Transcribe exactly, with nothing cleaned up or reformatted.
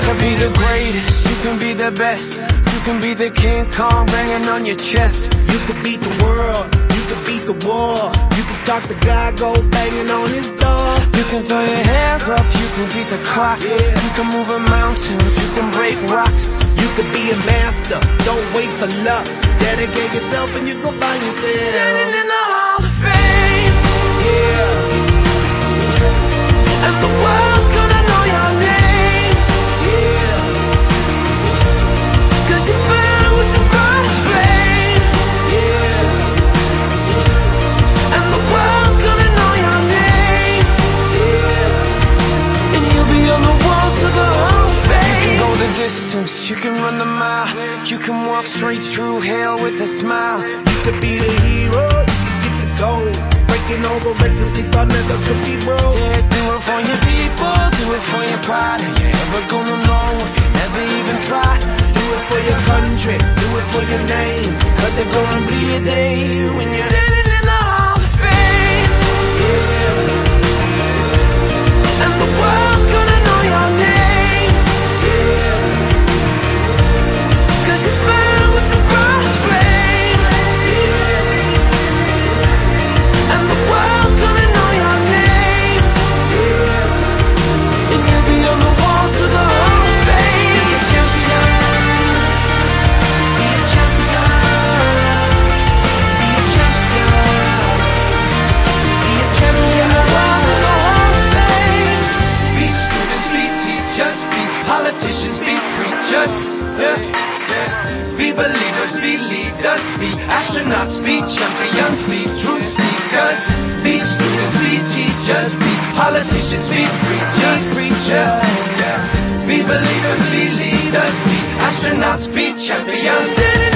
could be the greatest, you can be the best. You can be the King Kong banging on your chest. You could beat the world, you could beat the war. You can talk to God, go banging on his door. You can throw your hands up, you can beat the clock. Yeah. You can move a mountain, you can break rocks. You could be a master, don't wait for luck. Dedicate yourself and you go find yourself standing in the Hall of Fame. Yeah. And the world's gonna know your name. Yeah. Cause you burn with the brightest flame. Yeah. And the world's gonna know your name. Yeah. And you'll be on the walls of the Hall of Fame. You can go the distance, you can run the mile. You can walk straight through hell with a smile. You could be the hero, you could get the gold. Breaking all the records they thought never could be broke. Yeah, do it for your people, do it for your pride. And you're never gonna know if you never even try. Do it for your country, do it for your name. Cause there's gonna be a day when you're standing in the Hall of Fame. Yeah. And the world's gonna know your name. Yeah. Cause you burn with the brightest flame. Yeah. And the world's gonna know your name. Yeah. And you'll be on the walls of the Hall of Fame. Be a champion. Be a champion. Be a champion. Be a champion. The walls of the Hall of Fame. Be students, be teachers, be politicians, be preachers. Yeah. Be believers, be leaders, be astronauts, be champions, be truth seekers. Be students, be teachers, be politicians, be preachers, preachers. Yeah. Be believers, be leaders, be astronauts, be champions.